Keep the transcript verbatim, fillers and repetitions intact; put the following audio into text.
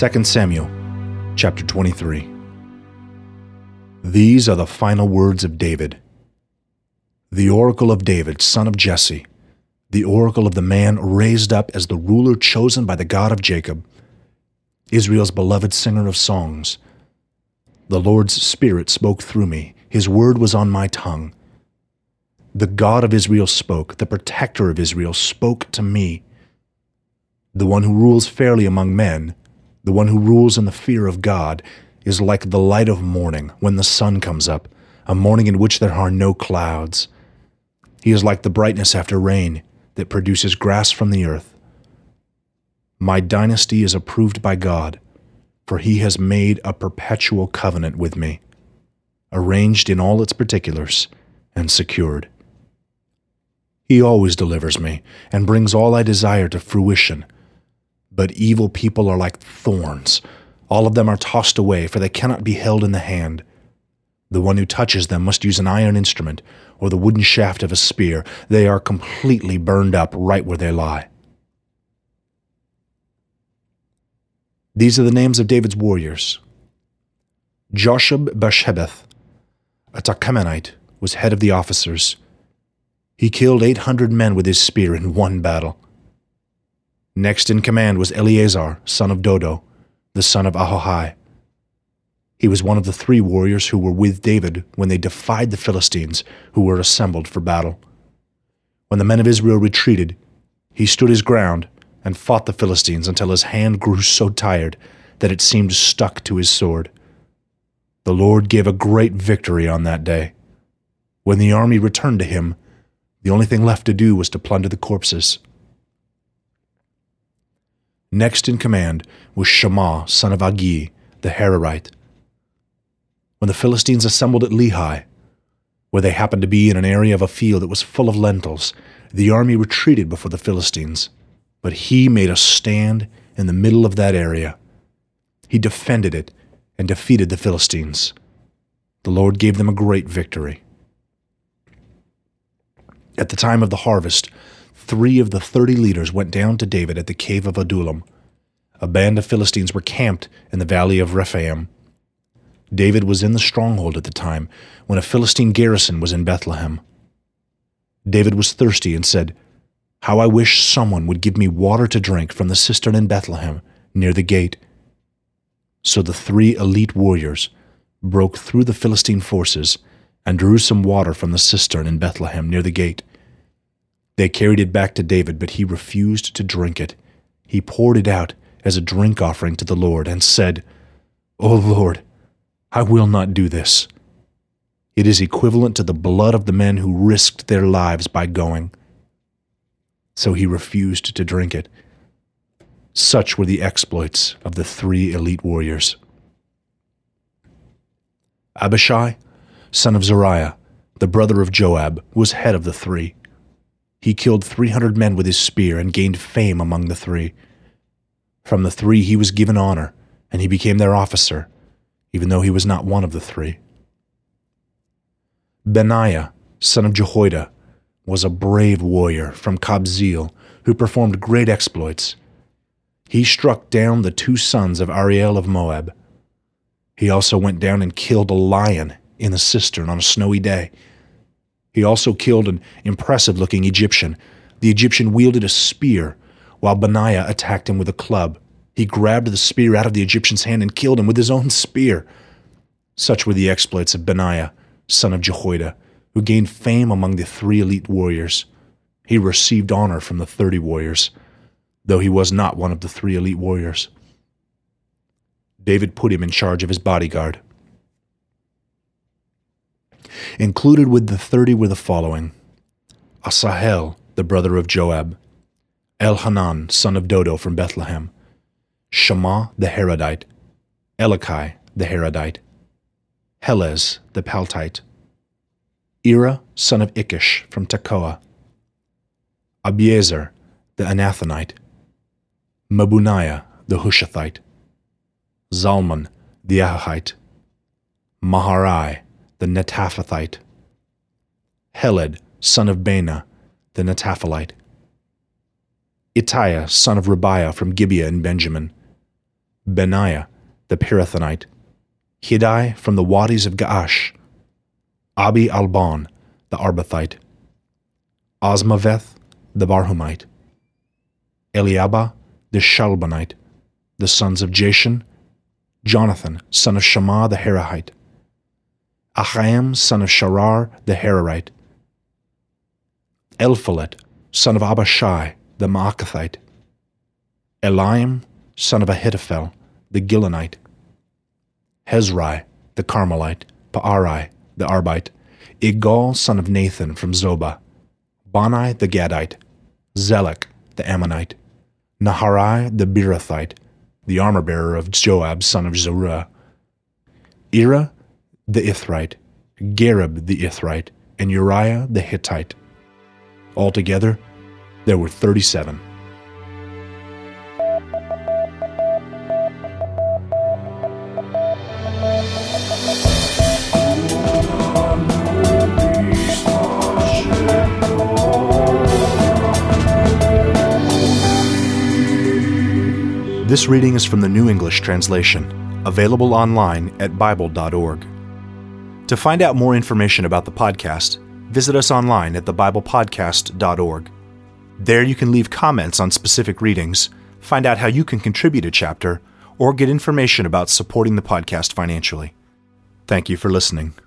Second Samuel, chapter twenty-three. These are the final words of David. The oracle of David, son of Jesse, the oracle of the man raised up as the ruler chosen by the God of Jacob, Israel's beloved singer of songs. The Lord's Spirit spoke through me. His word was on my tongue. The God of Israel spoke. The protector of Israel spoke to me. The one who rules fairly among men, the one who rules in the fear of God, is like the light of morning when the sun comes up, a morning in which there are no clouds. He is like the brightness after rain that produces grass from the earth. My dynasty is approved by God, for he has made a perpetual covenant with me, arranged in all its particulars and secured. He always delivers me and brings all I desire to fruition. But evil people are like thorns. All of them are tossed away, for they cannot be held in the hand. The one who touches them must use an iron instrument or the wooden shaft of a spear. They are completely burned up right where they lie. These are the names of David's warriors. Joshab-Bashebeth, a Tahkemonite, was head of the officers. He killed eight hundred men with his spear in one battle. Next in command was Eleazar, son of Dodo, the son of Ahohai. He was one of the three warriors who were with David when they defied the Philistines, who were assembled for battle. When the men of Israel retreated, he stood his ground and fought the Philistines until his hand grew so tired that it seemed stuck to his sword. The Lord gave a great victory on that day. When the army returned to him, the only thing left to do was to plunder the corpses. Next in command was Shammah, son of Agi, the Hararite. When the Philistines assembled at Lehi, where they happened to be in an area of a field that was full of lentils, the army retreated before the Philistines, but he made a stand in the middle of that area. He defended it and defeated the Philistines. The Lord gave them a great victory. At the time of the harvest, three of the thirty leaders went down to David at the cave of Adullam. A band of Philistines were camped in the valley of Rephaim. David was in the stronghold at the time when a Philistine garrison was in Bethlehem. David was thirsty and said, "How I wish someone would give me water to drink from the cistern in Bethlehem near the gate." So the three elite warriors broke through the Philistine forces and drew some water from the cistern in Bethlehem near the gate. They carried it back to David, but he refused to drink it. He poured it out as a drink offering to the Lord and said, "O Lord, I will not do this. It is equivalent to the blood of the men who risked their lives by going." So he refused to drink it. Such were the exploits of the three elite warriors. Abishai, son of Zeruiah, the brother of Joab, was head of the three. He killed three hundred men with his spear and gained fame among the three. From the three he was given honor, and he became their officer, even though he was not one of the three. Benaiah, son of Jehoiada, was a brave warrior from Kabzeel who performed great exploits. He struck down the two sons of Ariel of Moab. He also went down and killed a lion in a cistern on a snowy day. He also killed an impressive-looking Egyptian. The Egyptian wielded a spear, while Benaiah attacked him with a club. He grabbed the spear out of the Egyptian's hand and killed him with his own spear. Such were the exploits of Benaiah, son of Jehoiada, who gained fame among the three elite warriors. He received honor from the thirty warriors, though he was not one of the three elite warriors. David put him in charge of his bodyguard. Included with the thirty were the following: Asahel, the brother of Joab; Elhanan, son of Dodo from Bethlehem; Shammah the Haradite; Elikai the Haradite; Helez the Paltite; Ira, son of Ikish from Tekoa; Abiezer the Anathonite; Mabuniah the Hushathite; Zalman the Ahahite; Maharai the Netaphathite; Heled, son of Baanah, the Netaphalite; Ittiah, son of Rubiah from Gibeah in Benjamin; Benaiah the Pirathonite, Hiddai from the wadis of Gaash, Abi Alban the Arbathite, Osmaveth the Barhumite, Eliabah the Shalbonite, the sons of Jashan, Jonathan son of Shammah the Herahite, Achaim son of Sharar the Hararite, Elphalet son of Abishai the Maacathite, Eliam son of Ahithophel the Gilonite, Hezrai the Carmelite, Paarai the Arbite, Igal son of Nathan from Zobah, Bani the Gadite, Zelek the Ammonite, Naharai the Beerothite, the armor-bearer of Joab son of Zeruiah, Ira the Ithrite, Gareb the Ithrite, and Uriah the Hittite. Altogether, there were thirty-seven. This reading is from the New English Translation, available online at bible dot org. To find out more information about the podcast, visit us online at the bible podcast dot org. There you can leave comments on specific readings, find out how you can contribute a chapter, or get information about supporting the podcast financially. Thank you for listening.